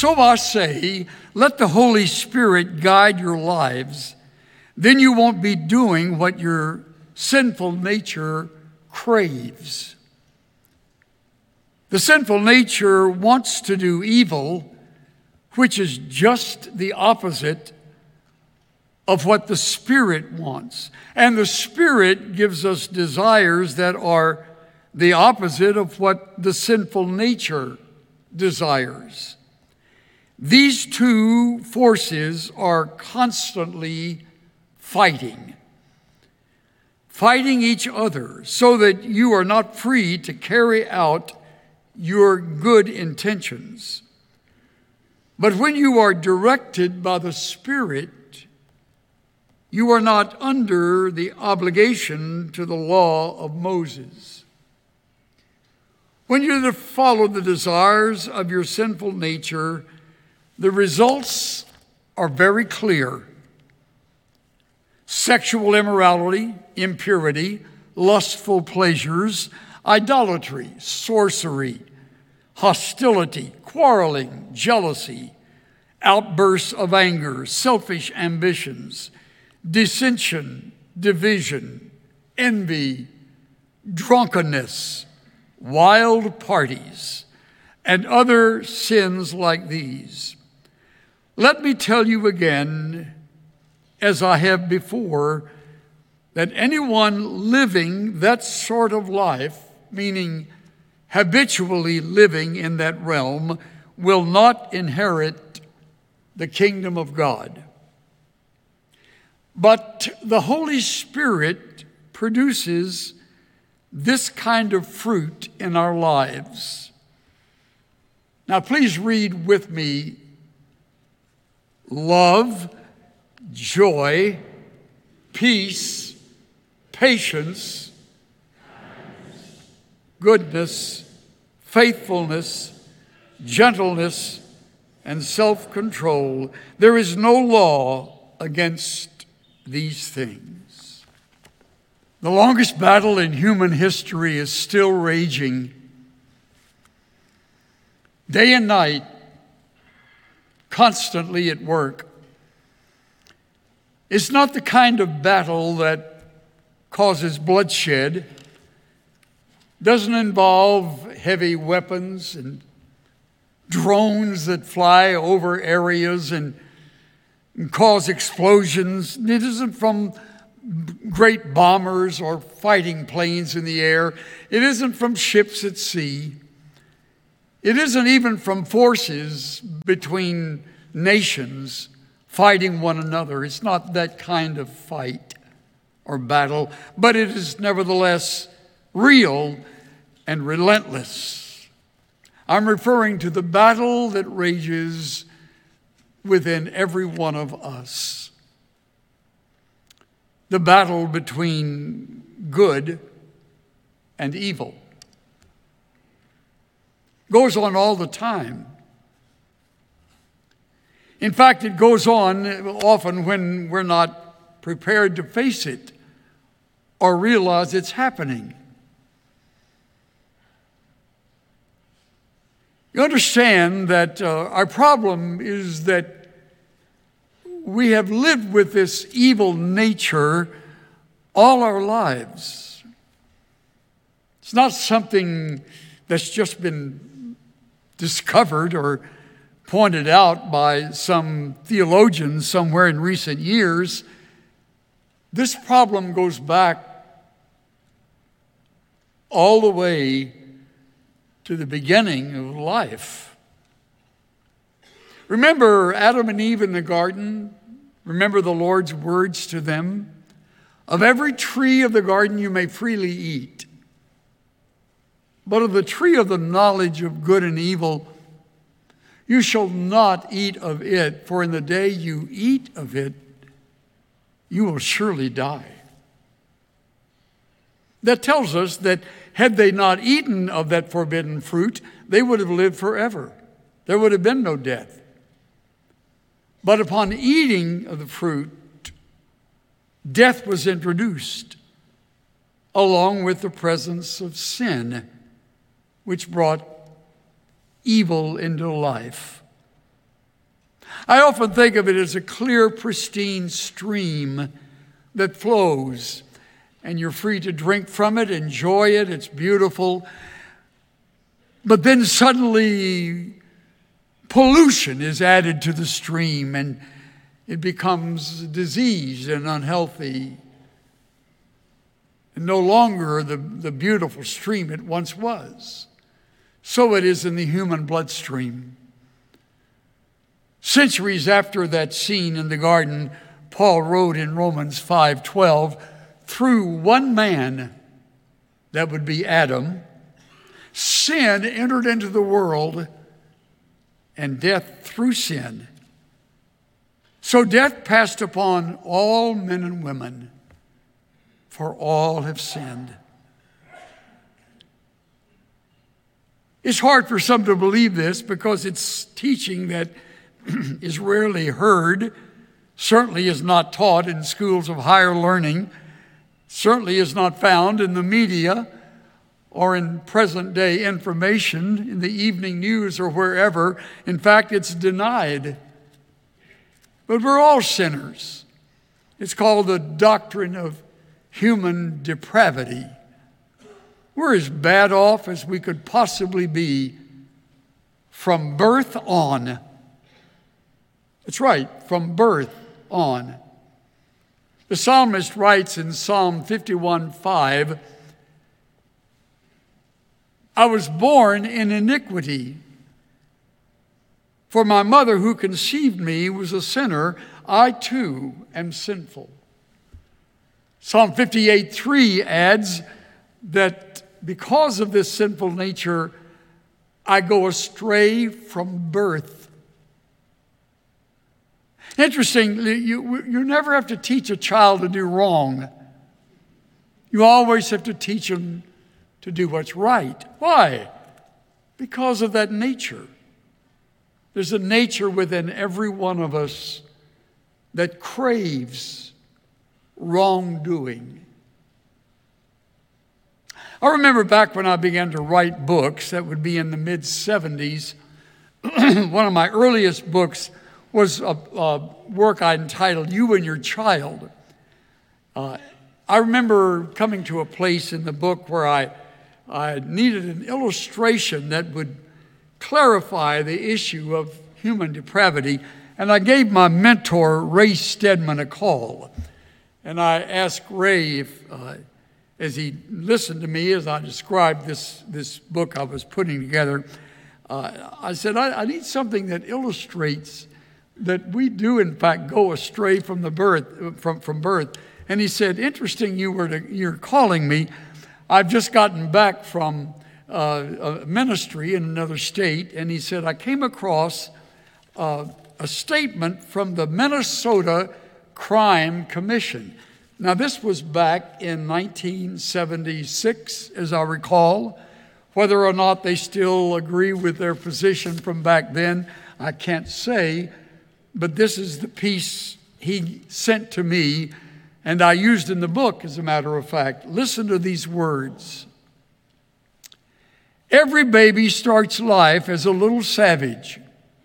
So I say, let the Holy Spirit guide your lives. Then you won't be doing what your sinful nature craves. The sinful nature wants to do evil, which is just the opposite of what the Spirit wants. And the Spirit gives us desires that are the opposite of what the sinful nature desires. These two forces are constantly fighting each other so that you are not free to carry out your good intentions. But when you are directed by the Spirit, you are not under the obligation to the law of Moses. When you follow the desires of your sinful nature, the results are very clear. Sexual immorality, impurity, lustful pleasures, idolatry, sorcery, hostility, quarreling, jealousy, outbursts of anger, selfish ambitions, dissension, division, envy, drunkenness, wild parties, and other sins like these. Let me tell you again, as I have before, that anyone living that sort of life, meaning habitually living in that realm, will not inherit the kingdom of God. But the Holy Spirit produces this kind of fruit in our lives. Now, please read with me: love, joy, peace, patience, goodness, faithfulness, gentleness, and self-control. There is no law against these things. The longest battle in human history is still raging. Day and night, constantly at work. It's not the kind of battle that causes bloodshed, doesn't involve heavy weapons and drones that fly over areas and cause explosions. It isn't from great bombers or fighting planes in the air. It isn't from ships at sea. It isn't even from forces between nations fighting one another. It's not that kind of fight or battle, but it is nevertheless real and relentless. I'm referring to the battle that rages within every one of us. The battle between good and evil goes on all the time. In fact, it goes on often when we're not prepared to face it or realize it's happening. You understand that our problem is that we have lived with this evil nature all our lives. It's not something that's just been discovered or pointed out by some theologian somewhere in recent years. This problem goes back all the way to the beginning of life. Remember Adam and Eve in the garden? Remember the Lord's words to them? Of every tree of the garden you may freely eat, but of the tree of the knowledge of good and evil you shall not eat of it, for in the day you eat of it, you will surely die. That tells us that had they not eaten of that forbidden fruit, they would have lived forever. There would have been no death. But upon eating of the fruit, death was introduced, along with the presence of sin, which brought evil into life. I often think of it as a clear, pristine stream that flows, and you're free to drink from it, enjoy it, it's beautiful. But then suddenly pollution is added to the stream, and it becomes diseased and unhealthy, and no longer the beautiful stream it once was. So it is in the human bloodstream. Centuries after that scene in the garden, Paul wrote in Romans 5:12, through one man, that would be Adam, sin entered into the world, and death through sin. So death passed upon all men and women, for all have sinned. It's hard for some to believe this because it's teaching that is rarely heard, certainly is not taught in schools of higher learning, certainly is not found in the media or in present-day information, in the evening news or wherever. In fact, it's denied. But we're all sinners. It's called the doctrine of human depravity. We're as bad off as we could possibly be from birth on. That's right, from birth on. The psalmist writes in Psalm 51:5, I was born in iniquity, for my mother who conceived me was a sinner. I too am sinful. Psalm 58:3 adds that because of this sinful nature, I go astray from birth. Interestingly, you never have to teach a child to do wrong. You always have to teach them to do what's right. Why? Because of that nature. There's a nature within every one of us that craves wrongdoing. I remember back when I began to write books, that would be in the mid-70s, one of my earliest books was a work I entitled You and Your Child. I remember coming to a place in the book where I needed an illustration that would clarify the issue of human depravity, and I gave my mentor, Ray Stedman, a call. And I asked Ray if, as he listened to me as I described this book I was putting together, I said, I need something that illustrates that we do, in fact, go astray from birth. And he said, interesting you're calling me. I've just gotten back from a ministry in another state. And he said, I came across a statement from the Minnesota Crime Commission. Now, this was back in 1976, as I recall. Whether or not they still agree with their position from back then, I can't say. But this is the piece he sent to me, and I used in the book, as a matter of fact. Listen to these words. Every baby starts life as a little savage.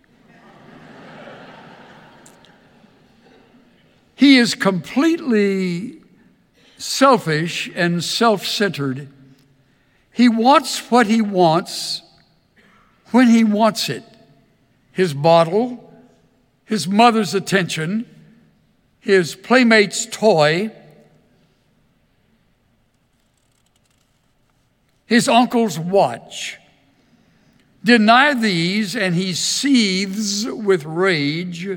He is completely selfish and self-centered. He wants what he wants when he wants it. His bottle, his mother's attention, his playmate's toy, his uncle's watch. Deny these, and he seethes with rage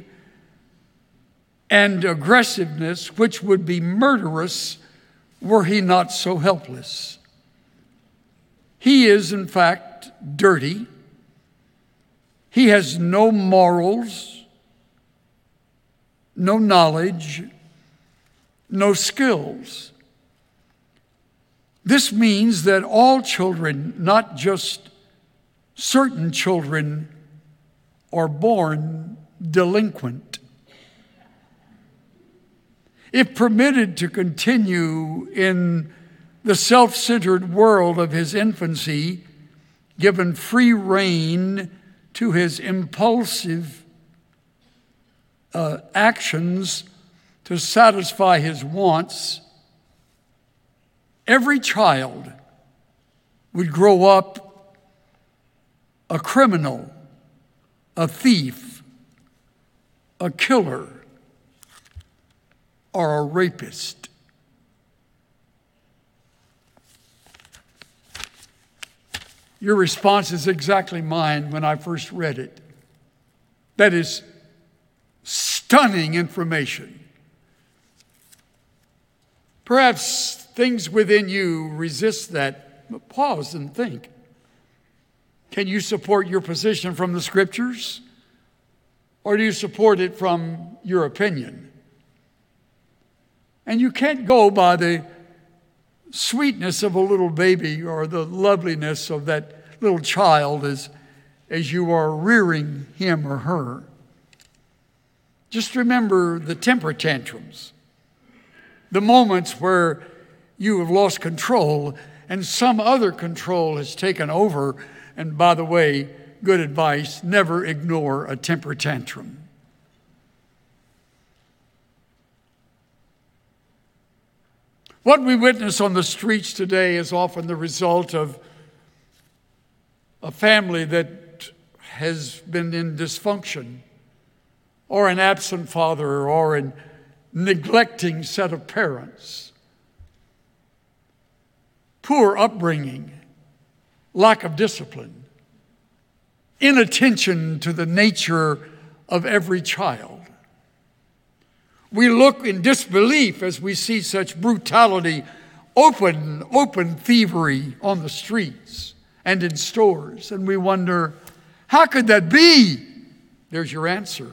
and aggressiveness, which would be murderous were he not so helpless. He is, in fact, dirty. He has no morals, no knowledge, no skills. This means that all children, not just certain children, are born delinquent. If permitted to continue in the self-centered world of his infancy, given free rein to his impulsive actions to satisfy his wants, every child would grow up a criminal, a thief, a killer, or a rapist. Your response is exactly mine when I first read it. That is stunning information. Perhaps things within you resist that, but pause and think. Can you support your position from the Scriptures? Or do you support it from your opinion? And you can't go by the sweetness of a little baby or the loveliness of that little child as you are rearing him or her. Just remember the temper tantrums, the moments where you have lost control and some other control has taken over. And by the way, good advice, never ignore a temper tantrum. What we witness on the streets today is often the result of a family that has been in dysfunction, or an absent father, or a neglecting set of parents, poor upbringing, lack of discipline, inattention to the nature of every child. We look in disbelief as we see such brutality, open thievery on the streets and in stores, and we wonder, how could that be? There's your answer.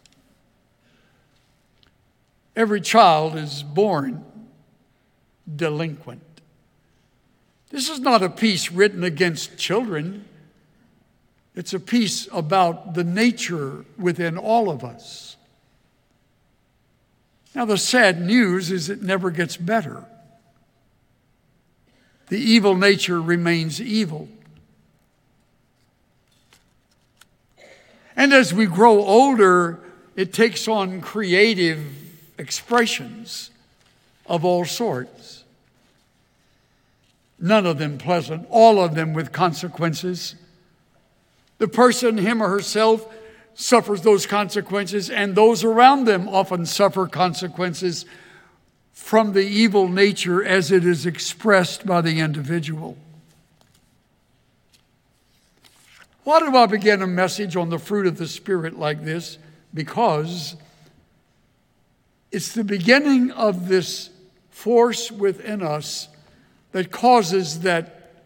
Every child is born delinquent. This is not a piece written against children. It's a piece about the nature within all of us. Now, the sad news is it never gets better. The evil nature remains evil. And as we grow older, it takes on creative expressions of all sorts. None of them pleasant, all of them with consequences. The person, him or herself, suffers those consequences, and those around them often suffer consequences from the evil nature as it is expressed by the individual. Why do I begin a message on the fruit of the Spirit like this? Because it's the beginning of this force within us that causes that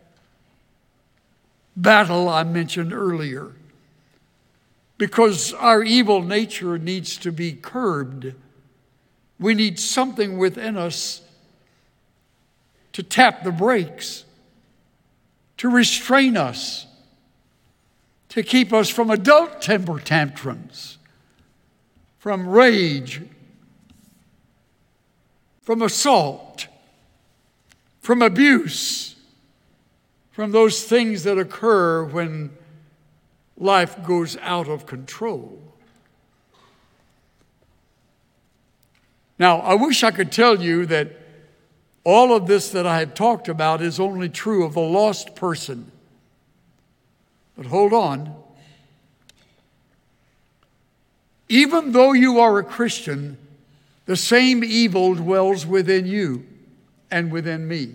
battle I mentioned earlier. Because our evil nature needs to be curbed. We need something within us to tap the brakes, to restrain us, to keep us from adult temper tantrums, from rage, from assault, from abuse, from those things that occur when life goes out of control. Now, I wish I could tell you that all of this that I have talked about is only true of the lost person. But hold on. Even though you are a Christian, the same evil dwells within you and within me.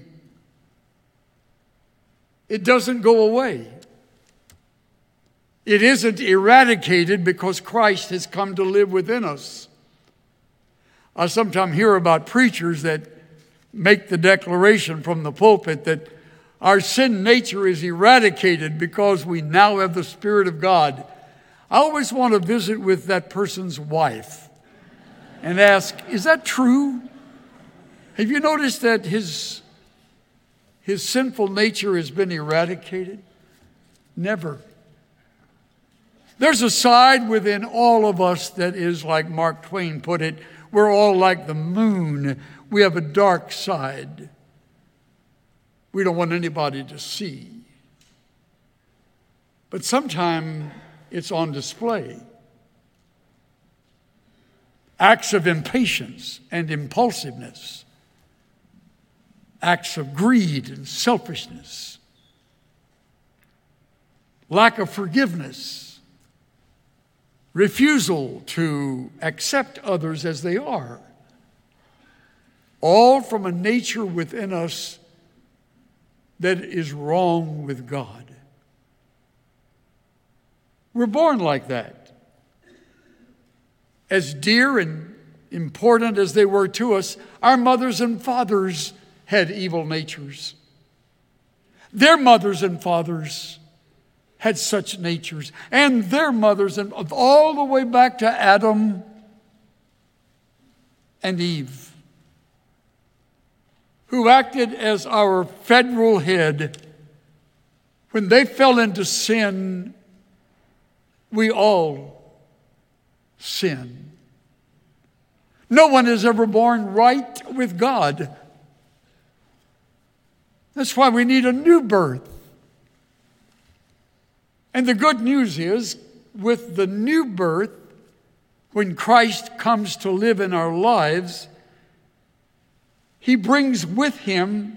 It doesn't go away. It isn't eradicated because Christ has come to live within us. I sometimes hear about preachers that make the declaration from the pulpit that our sin nature is eradicated because we now have the Spirit of God. I always want to visit with that person's wife and ask, is that true? Have you noticed that his sinful nature has been eradicated? Never. There's a side within all of us that is, like Mark Twain put it, we're all like the moon. We have a dark side. We don't want anybody to see. But sometimes it's on display. acts of impatience and impulsiveness, acts of greed and selfishness, lack of forgiveness, refusal to accept others as they are, all from a nature within us that is wrong with God. We're born like that. As dear and important as they were to us, our mothers and fathers had evil natures. Their mothers and fathers had such natures, and their mothers, and all the way back to Adam and Eve, who acted as our federal head. When they fell into sin, we all sin. No one is ever born right with God. That's why we need a new birth. And the good news is, with the new birth, when Christ comes to live in our lives, He brings with Him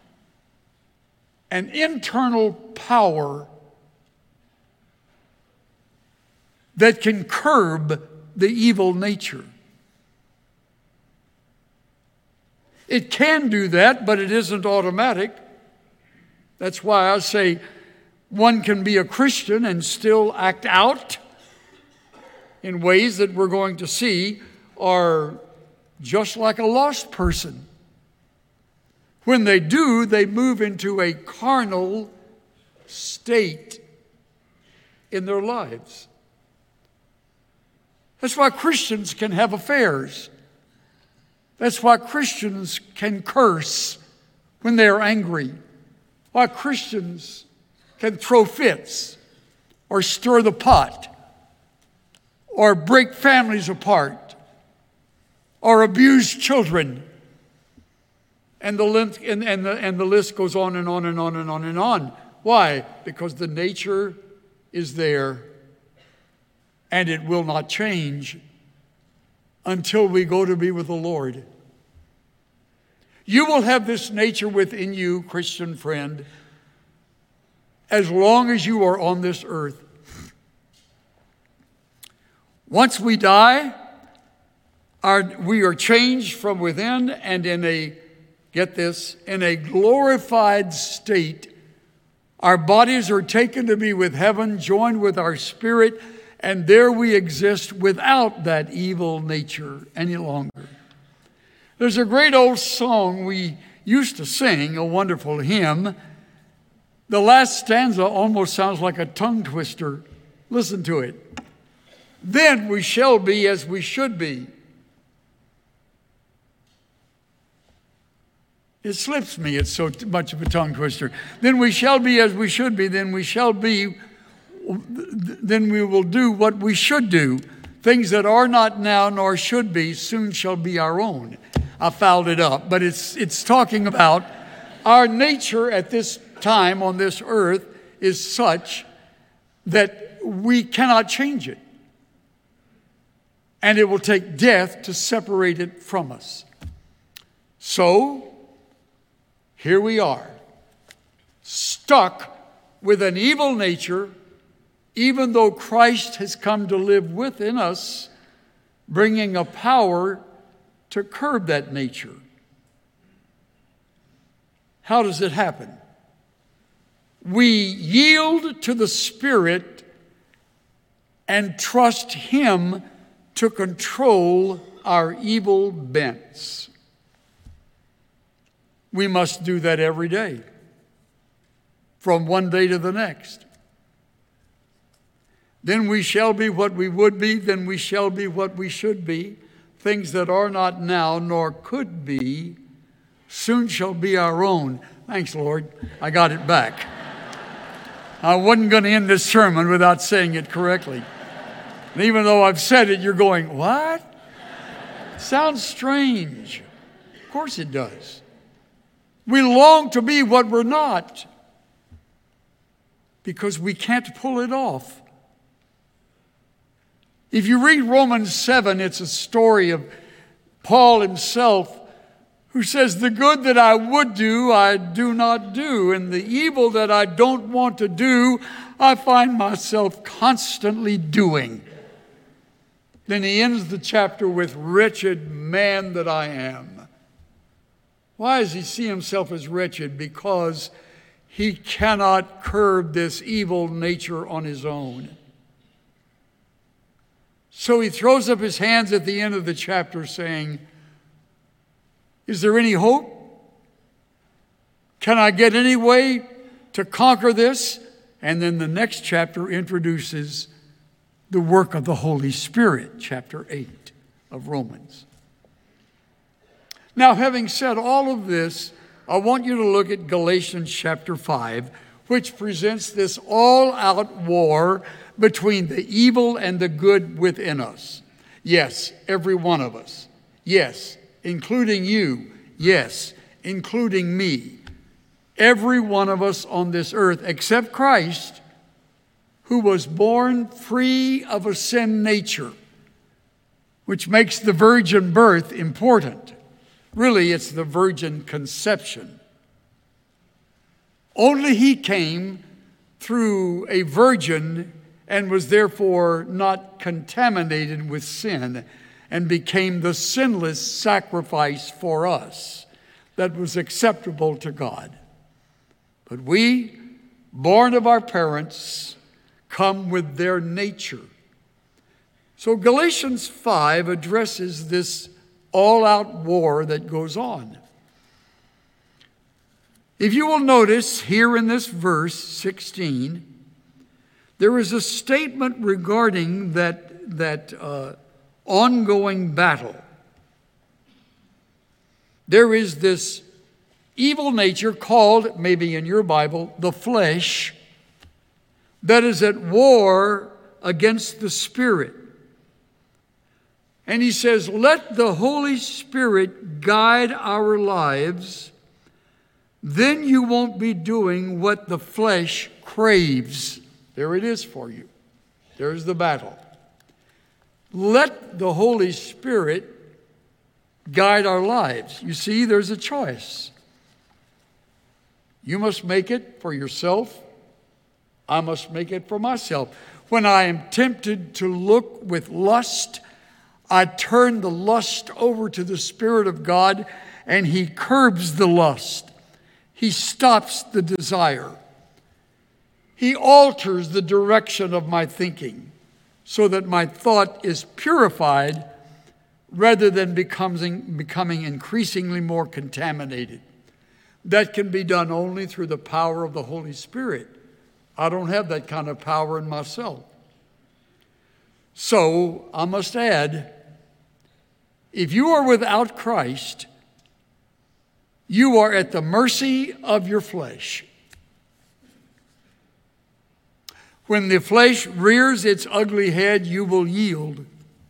an internal power that can curb the evil nature. It can do that, but it isn't automatic. That's why I say one can be a Christian and still act out in ways that we're going to see are just like a lost person. When they do, they move into a carnal state in their lives. That's why Christians can have affairs. That's why Christians can curse when they are angry. Why Christians can throw fits or stir the pot or break families apart or abuse children. And the list goes on and on and on and on and on. Why? Because the nature is there and it will not change until we go to be with the Lord. You will have this nature within you, Christian friend, as long as you are on this earth. Once we die, we are changed from within, and in a glorified state, our bodies are taken to be with heaven, joined with our spirit, and there we exist without that evil nature any longer. There's a great old song we used to sing, a wonderful hymn. The last stanza almost sounds like a tongue twister. Listen to it. Then we shall be as we should be. It slips me, it's so much of a tongue twister. Then we shall be as we should be, then we will do what we should do. Things that are not now nor should be, soon shall be our own. I fouled it up, but it's talking about our nature at this time on this earth is such that we cannot change it. And it will take death to separate it from us. So, here we are, stuck with an evil nature, even though Christ has come to live within us, bringing a power to curb that nature. How does it happen? We yield to the Spirit and trust Him to control our evil bents. We must do that every day, from one day to the next. Then we shall be what we would be, then we shall be what we should be. Things that are not now nor could be, soon shall be our own. Thanks, Lord. I got it back. I wasn't going to end this sermon without saying it correctly. And even though I've said it, you're going, what? Sounds strange. Of course it does. We long to be what we're not because we can't pull it off. If you read Romans 7, it's a story of Paul himself who says, the good that I would do, I do not do, and the evil that I don't want to do, I find myself constantly doing. Then he ends the chapter with, wretched man that I am. Why does he see himself as wretched? Because he cannot curb this evil nature on his own. So he throws up his hands at the end of the chapter saying, is there any hope? Can I get any way to conquer this? And then the next chapter introduces the work of the Holy Spirit, chapter 8 of Romans. Now, having said all of this, I want you to look at Galatians chapter 5, which presents this all-out war between the evil and the good within us. Yes, every one of us. Yes, including you. Yes, including me. Every one of us on this earth, except Christ, who was born free of a sin nature, which makes the virgin birth important. Really, it's the virgin conception. Only he came through a virgin and was therefore not contaminated with sin and became the sinless sacrifice for us that was acceptable to God. But we, born of our parents, come with their nature. So Galatians 5 addresses this all-out war that goes on. If you will notice here in this verse 16, there is a statement regarding that ongoing battle. There is this evil nature called, maybe in your Bible, the flesh, that is at war against the Spirit. And he says, let the Holy Spirit guide our lives, then you won't be doing what the flesh craves. There it is for you. There's the battle. Let the Holy Spirit guide our lives. You see, there's a choice. You must make it for yourself. I must make it for myself. When I am tempted to look with lust, I turn the lust over to the Spirit of God, and He curbs the lust. He stops the desire. He alters the direction of my thinking so that my thought is purified rather than becoming increasingly more contaminated. That can be done only through the power of the Holy Spirit. I don't have that kind of power in myself. So I must add, if you are without Christ, you are at the mercy of your flesh. When the flesh rears its ugly head, you will yield.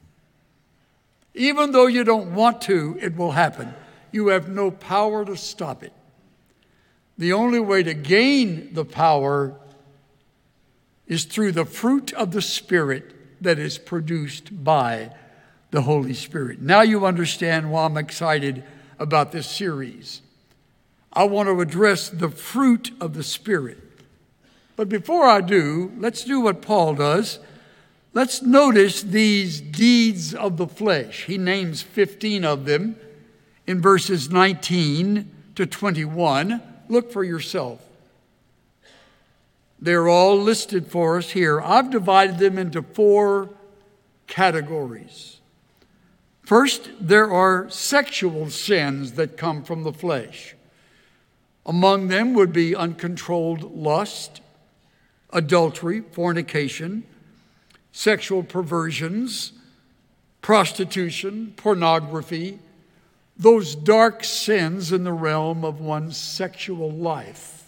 Even though you don't want to, it will happen. You have no power to stop it. The only way to gain the power is through the fruit of the Spirit that is produced by the Holy Spirit. Now you understand why I'm excited about this series. I want to address the fruit of the Spirit. But before I do, let's do what Paul does. Let's notice these deeds of the flesh. He names 15 of them in verses 19 to 21. Look for yourself. They're all listed for us here. I've divided them into 4 categories. First, there are sexual sins that come from the flesh. Among them would be uncontrolled lust, adultery, fornication, sexual perversions, prostitution, pornography, those dark sins in the realm of one's sexual life.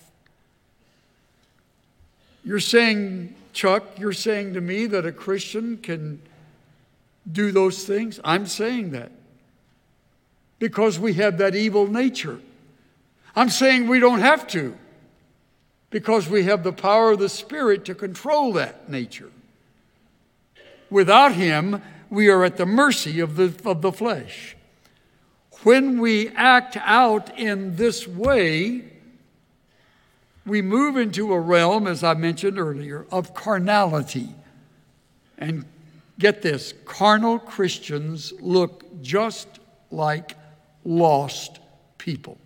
You're saying, Chuck, you're saying to me that a Christian can do those things? I'm saying that because we have that evil nature. I'm saying we don't have to because we have the power of the Spirit to control that nature. Without him, we are at the mercy of the flesh. When we act out in this way, we move into a realm, as I mentioned earlier, of carnality. And get this, carnal Christians look just like lost people.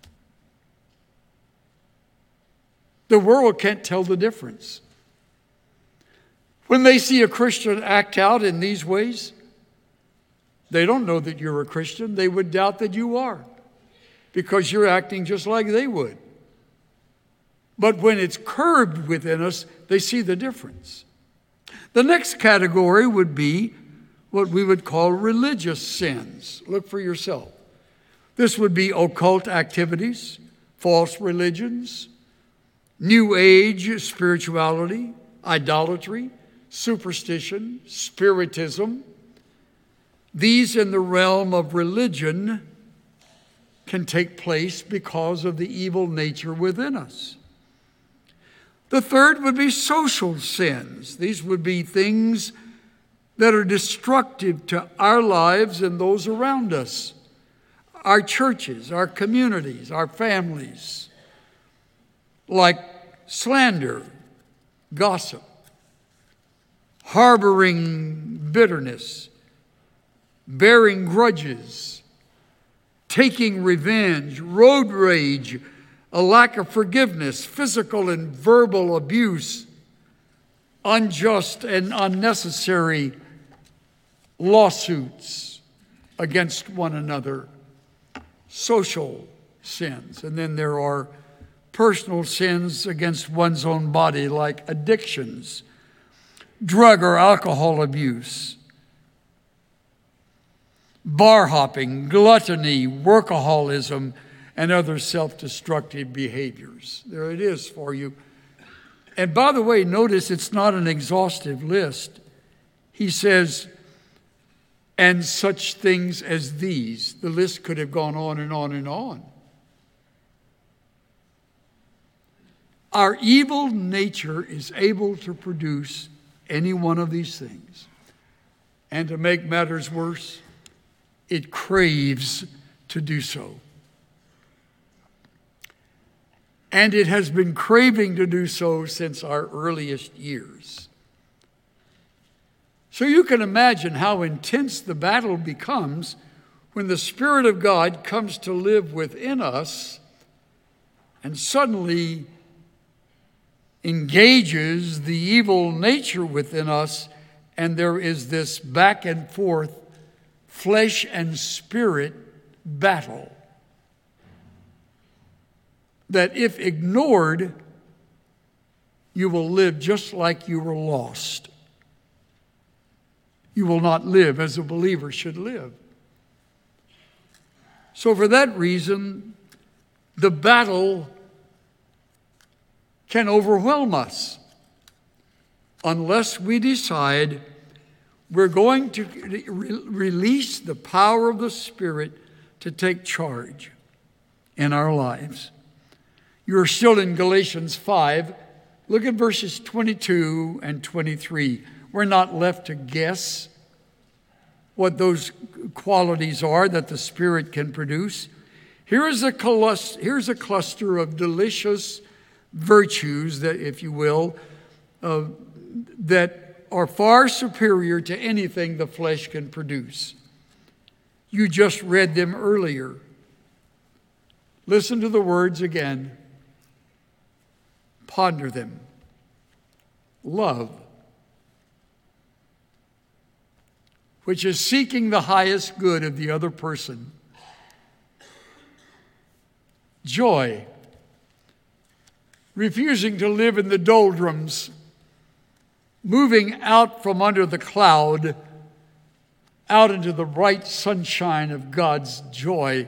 The world can't tell the difference. When they see a Christian act out in these ways, they don't know that you're a Christian. They would doubt that you are, because you're acting just like they would. But when it's curbed within us, they see the difference. The next category would be what we would call religious sins. Look for yourself. This would be occult activities, false religions, New Age spirituality, idolatry, superstition, spiritism. These in the realm of religion can take place because of the evil nature within us. The third would be social sins. These would be things that are destructive to our lives and those around us, our churches, our communities, our families, like slander, gossip, harboring bitterness, bearing grudges, taking revenge, road rage, a lack of forgiveness, physical and verbal abuse, unjust and unnecessary lawsuits against one another, social sins. And then there are personal sins against one's own body, like addictions, drug or alcohol abuse, bar hopping, gluttony, workaholism, and other self-destructive behaviors. There it is for you. And by the way, notice it's not an exhaustive list. He says, and such things as these. The list could have gone on and on and on. Our evil nature is able to produce any one of these things. And to make matters worse, it craves to do so. And it has been craving to do so since our earliest years. So you can imagine how intense the battle becomes when the Spirit of God comes to live within us and suddenly engages the evil nature within us, and there is this back and forth flesh and spirit battle that, if ignored, you will live just like you were lost. You will not live as a believer should live. So for that reason, the battle can overwhelm us unless we decide we're going to release the power of the Spirit to take charge in our lives. You're still in Galatians 5. Look at verses 22 and 23. We're not left to guess what those qualities are that the Spirit can produce. Here's a cluster of delicious virtues, that, if you will, that are far superior to anything the flesh can produce. You just read them earlier. Listen to the words again. Ponder them. Love, which is seeking the highest good of the other person. Joy, refusing to live in the doldrums, moving out from under the cloud, out into the bright sunshine of God's joy,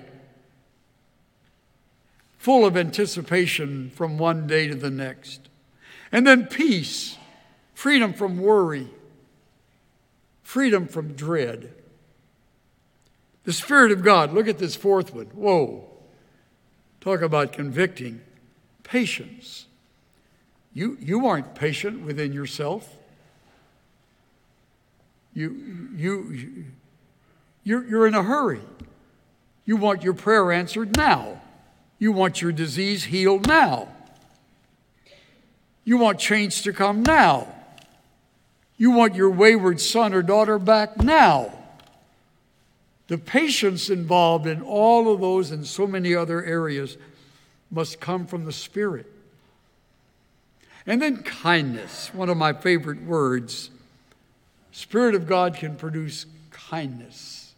full of anticipation from one day to the next. And then peace, freedom from worry, freedom from dread. The Spirit of God, look at this fourth one. Whoa, talk about convicting. Patience. You aren't patient within yourself. You're in a hurry. You want your prayer answered now. You want your disease healed now. You want change to come now. You want your wayward son or daughter back now. The patience involved in all of those and so many other areas must come from the Spirit. And then kindness, one of my favorite words. Spirit of God can produce kindness.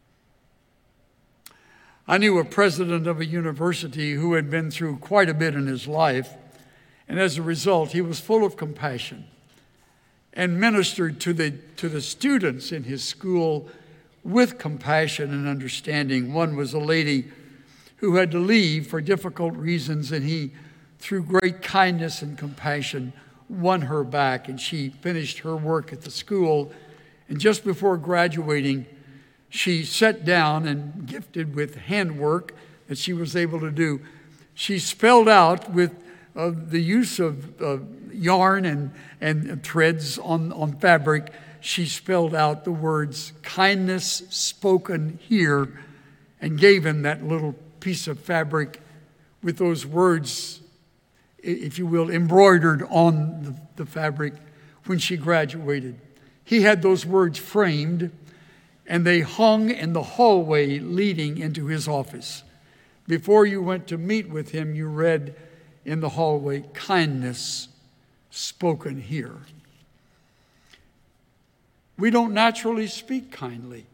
I knew a president of a university who had been through quite a bit in his life, and as a result, he was full of compassion and ministered to the students in his school with compassion and understanding. One was a lady who had to leave for difficult reasons, and he, through great kindness and compassion, won her back, and she finished her work at the school. And just before graduating, she sat down and, gifted with handwork that she was able to do, she spelled out with the use of yarn and threads on fabric, she spelled out the words, kindness spoken here, and gave him that little piece of fabric with those words, if you will, embroidered on the fabric when she graduated. He had those words framed, and they hung in the hallway leading into his office. Before you went to meet with him, you read in the hallway, kindness spoken here. We don't naturally speak kindly.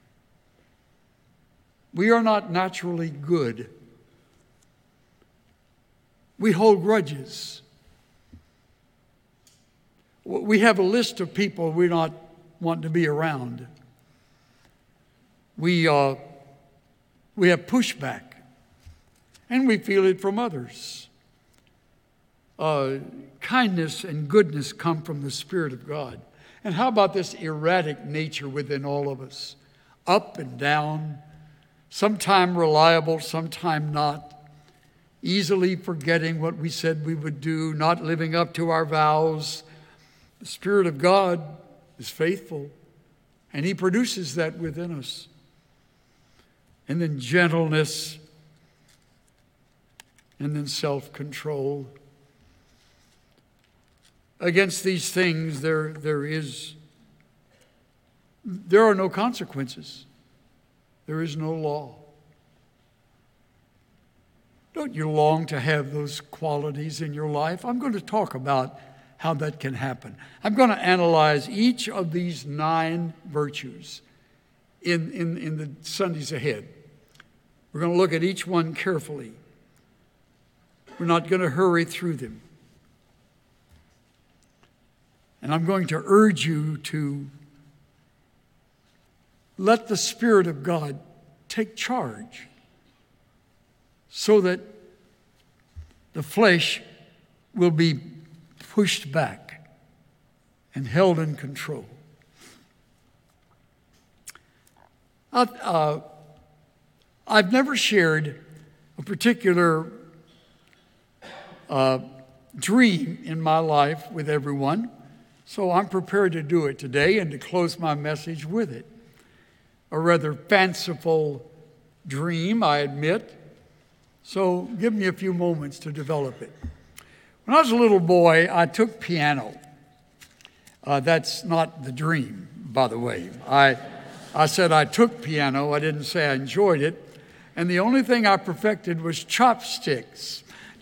We are not naturally good. We hold grudges. We have a list of people we not want to be around. We have pushback, and we feel it from others. Kindness and goodness come from the Spirit of God. And how about this erratic nature within all of us? Up and down, sometime reliable, sometime not. Easily forgetting what we said we would do, not living up to our vows. The Spirit of God is faithful, and He produces that within us. And then gentleness, and then self-control. Against these things, there are no consequences. There is no law. Don't you long to have those qualities in your life? I'm going to talk about how that can happen. I'm going to analyze each of these 9 virtues in the Sundays ahead. We're going to look at each one carefully. We're not going to hurry through them. And I'm going to urge you to let the Spirit of God take charge so that the flesh will be pushed back and held in control. I've never shared a particular dream in my life with everyone, so I'm prepared to do it today and to close my message with it. A rather fanciful dream, I admit, so give me a few moments to develop it. When I was a little boy, I took piano. That's not the dream, by the way. I said I took piano. I didn't say I enjoyed it. And the only thing I perfected was chopsticks.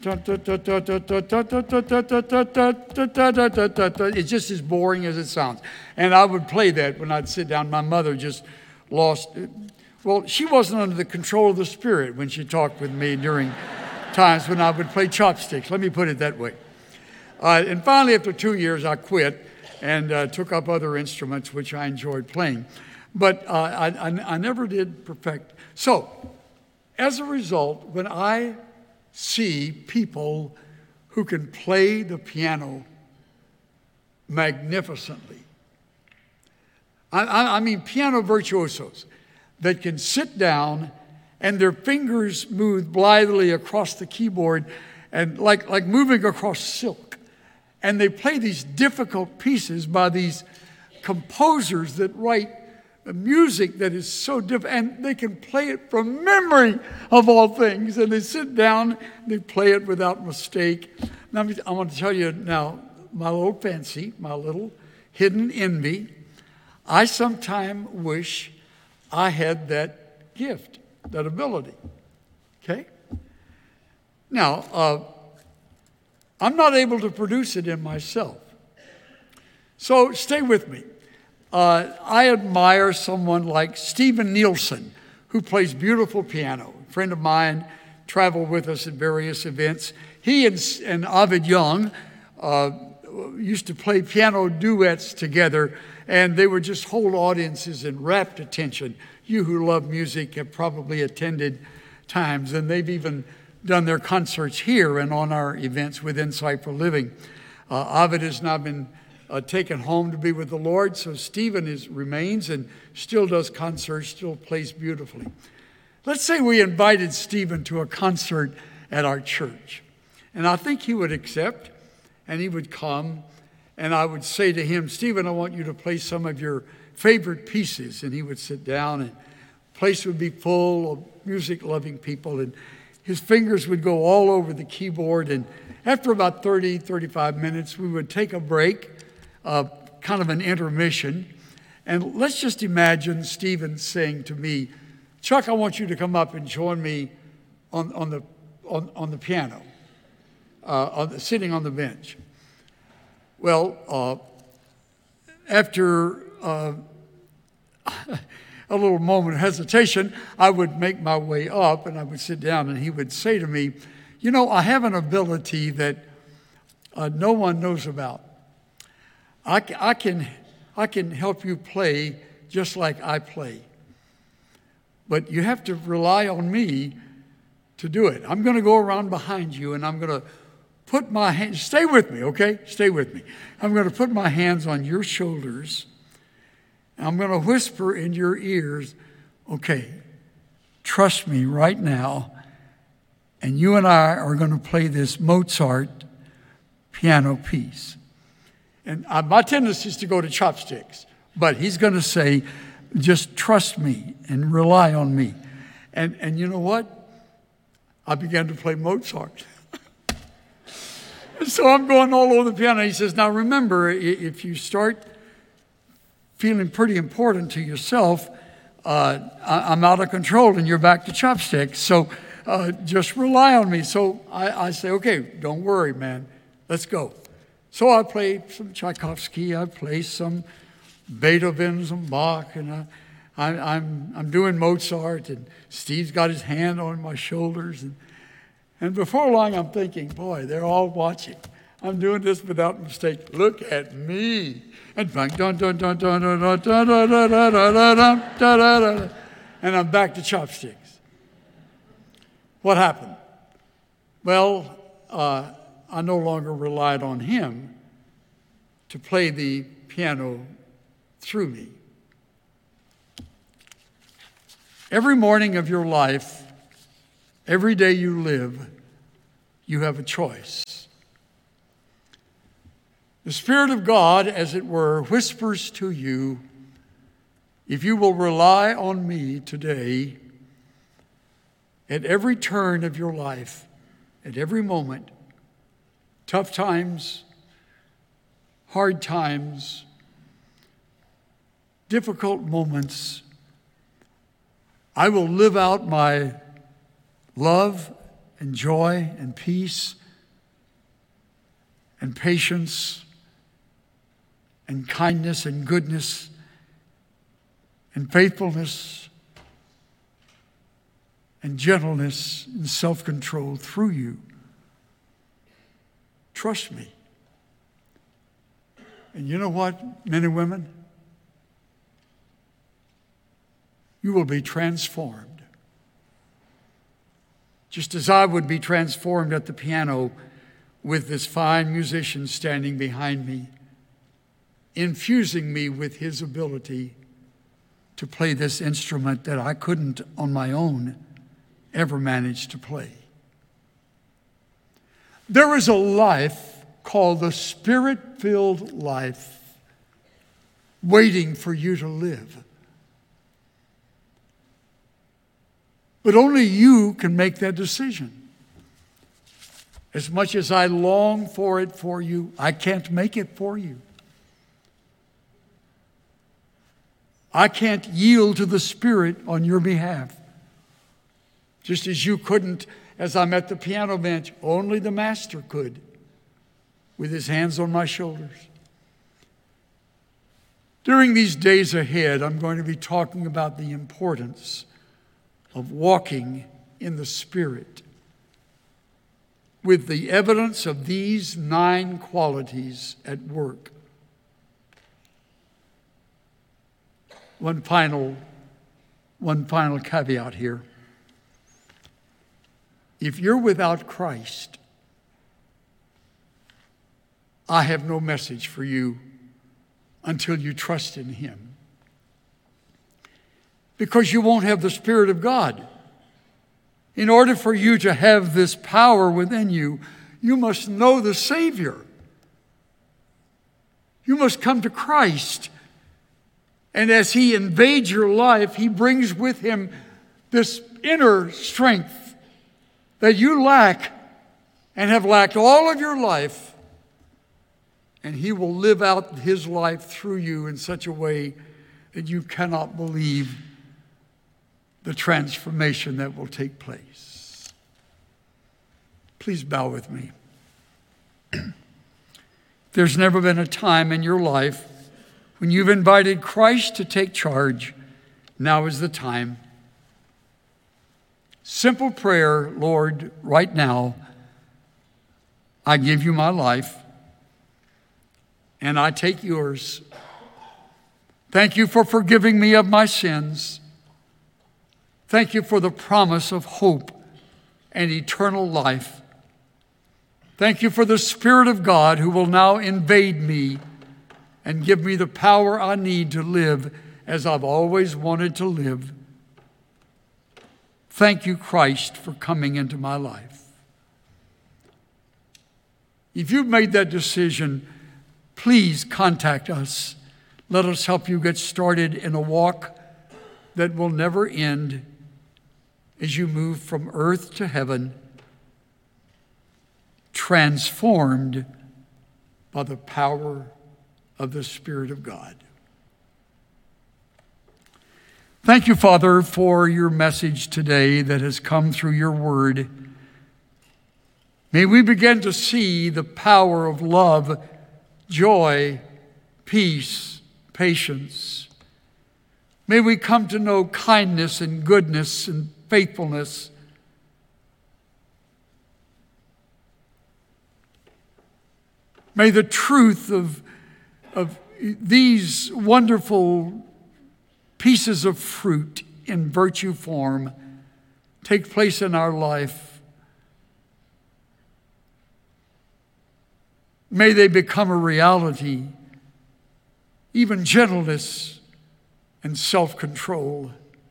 It's just as boring as it sounds. And I would play that when I'd sit down. My mother just lost it. Well, she wasn't under the control of the Spirit when she talked with me during times when I would play chopsticks. Let me put it that way. And finally, after 2 years, I quit and took up other instruments, which I enjoyed playing. But I never did perfect. So, as a result, when I see people who can play the piano magnificently, I mean piano virtuosos that can sit down and their fingers move blithely across the keyboard and like moving across silk. And they play these difficult pieces by these composers that write music that is so different, and they can play it from memory of all things. And they sit down, they play it without mistake. Now, I want to tell you now, my little fancy, my little hidden envy. I sometimes wish I had that gift, that ability. Okay? Now, I'm not able to produce it in myself. So stay with me. I admire someone like Steven Nielsen, who plays beautiful piano. A friend of mine traveled with us at various events. He and Ovid Young used to play piano duets together, and they would just hold audiences in rapt attention. You who love music have probably attended times, and they've even done their concerts here and on our events with Insight for Living. Ovid has now been taken home to be with the Lord, so Stephen remains and still does concerts, still plays beautifully. Let's say we invited Stephen to a concert at our church, and I think he would accept, and he would come, and I would say to him, Stephen, I want you to play some of your favorite pieces, and he would sit down, and the place would be full of music-loving people, and his fingers would go all over the keyboard, and after about 30, 35 minutes, we would take a break, kind of an intermission. And let's just imagine Stephen saying to me, Chuck, I want you to come up and join me on the piano, sitting on the bench. Well, after a little moment of hesitation, I would make my way up and I would sit down, and he would say to me, you know, I have an ability that no one knows about. I can help you play just like I play. But you have to rely on me to do it. I'm going to go around behind you, and I'm going to put my hands, stay with me, okay? Stay with me. I'm going to put my hands on your shoulders. And I'm going to whisper in your ears, okay, trust me right now, and you and I are going to play this Mozart piano piece. And my tendency is to go to chopsticks, but he's going to say, just trust me and rely on me. And you know what? I began to play Mozart. And so I'm going all over the piano. He says, now remember, if you start feeling pretty important to yourself, I'm out of control and you're back to chopsticks. So just rely on me. So I say, okay, don't worry, man. Let's go. So I play some Tchaikovsky, I play some Beethoven, some Bach, and I'm doing Mozart, and Steve's got his hand on my shoulders. And before long, I'm thinking, boy, they're all watching. I'm doing this without mistake. Look at me. And bang, dun, dun, dun, dun, dun, dun, dun, dun, dun, dun, dun, dun, dun, dun, and I'm back to chopsticks. What happened? Well, I no longer relied on him to play the piano through me. Every morning of your life, every day you live, you have a choice. The Spirit of God, as it were, whispers to you, if you will rely on me today, at every turn of your life, at every moment, tough times, hard times, difficult moments, I will live out my love and joy and peace and patience and kindness and goodness and faithfulness and gentleness and self-control through you. Trust me. And you know what, men and women? You will be transformed. Just as I would be transformed at the piano with this fine musician standing behind me, infusing me with his ability to play this instrument that I couldn't on my own ever manage to play. There is a life called the Spirit-filled life waiting for you to live. But only you can make that decision. As much as I long for it for you, I can't make it for you. I can't yield to the Spirit on your behalf. Just as you couldn't, as I'm at the piano bench, only the Master could, with his hands on my shoulders. During these days ahead, I'm going to be talking about the importance of walking in the Spirit with the evidence of these 9 qualities at work. One final caveat here. If you're without Christ, I have no message for you until you trust in him. Because you won't have the Spirit of God. In order for you to have this power within you, you must know the Savior. You must come to Christ. And as he invades your life, he brings with him this inner strength that you lack and have lacked all of your life. And he will live out his life through you in such a way that you cannot believe the transformation that will take place. Please bow with me. There's never been a time in your life when you've invited Christ to take charge. Now is the time. Simple prayer, Lord, right now, I give you my life and I take yours. Thank you for forgiving me of my sins. Thank you for the promise of hope and eternal life. Thank you for the Spirit of God who will now invade me and give me the power I need to live as I've always wanted to live. Thank you, Christ, for coming into my life. If you've made that decision, please contact us. Let us help you get started in a walk that will never end as you move from earth to heaven, transformed by the power of the Spirit of God. Thank you, Father, for your message today that has come through your word. May we begin to see the power of love, joy, peace, patience. May we come to know kindness and goodness and faithfulness. May the truth of these wonderful pieces of fruit in virtue form take place in our life. May they become a reality, even gentleness and self-control.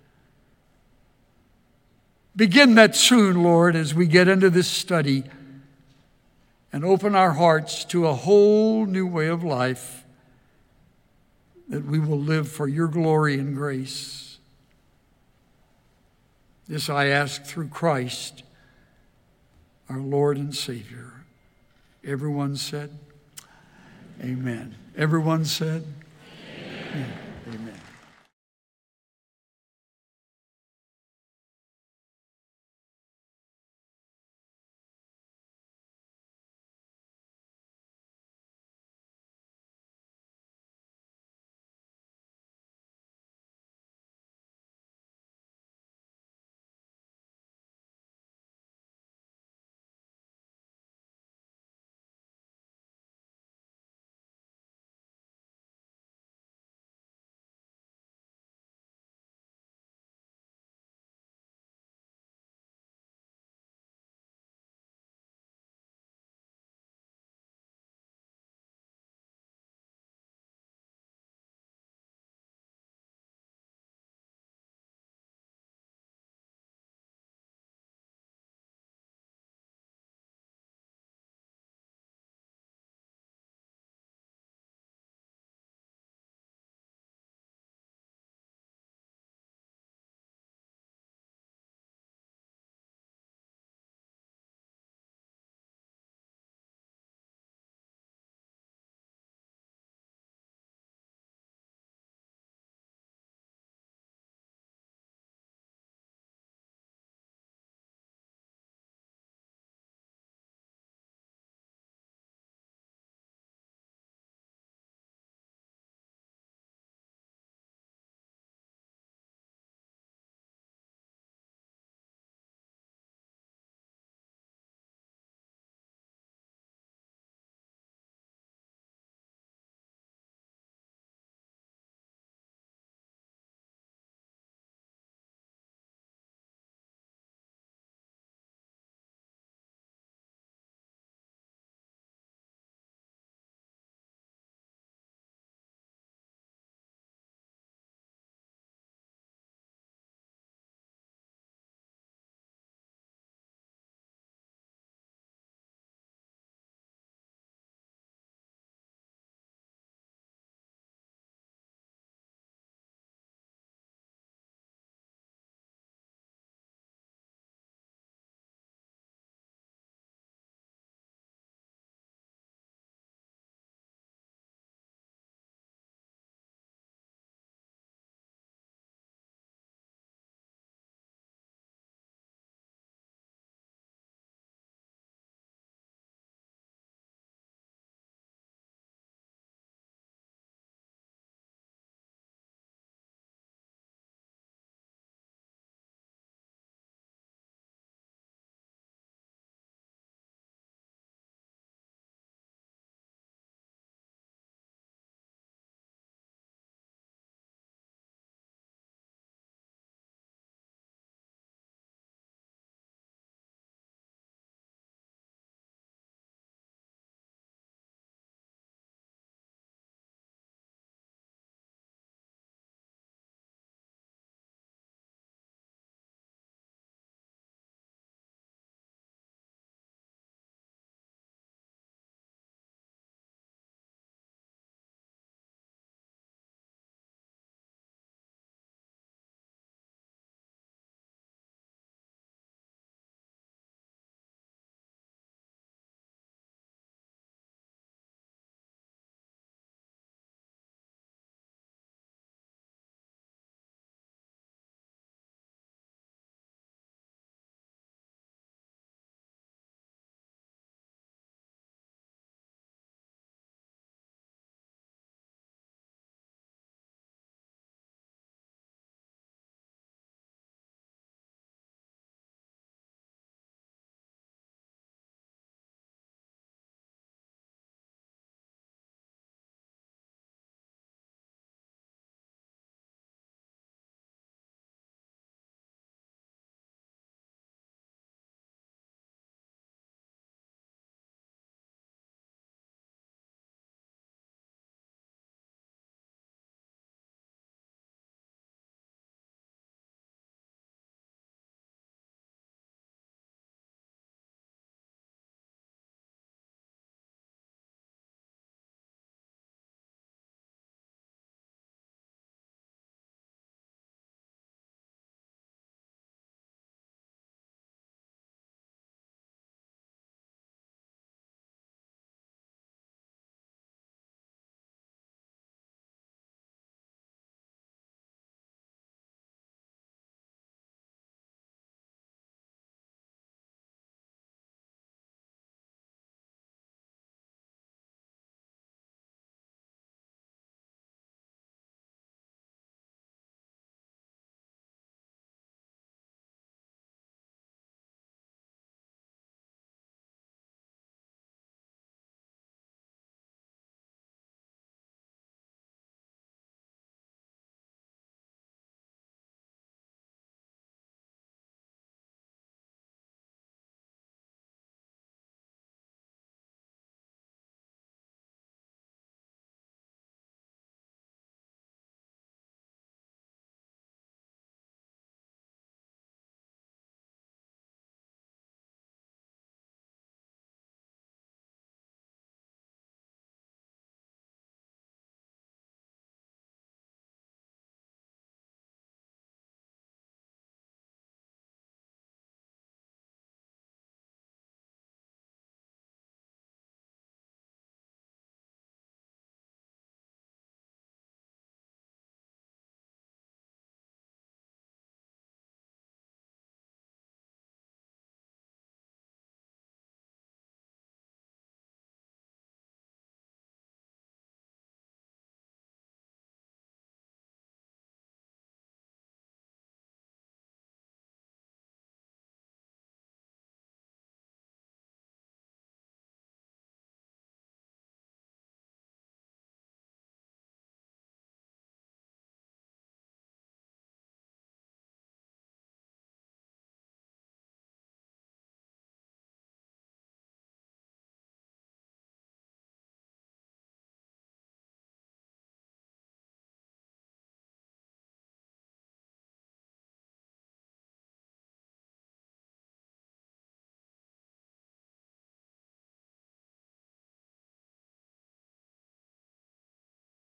Begin that soon, Lord, as we get into this study and open our hearts to a whole new way of life that we will live for your glory and grace. This I ask through Christ, our Lord and Savior. Everyone said, amen. Everyone said, amen.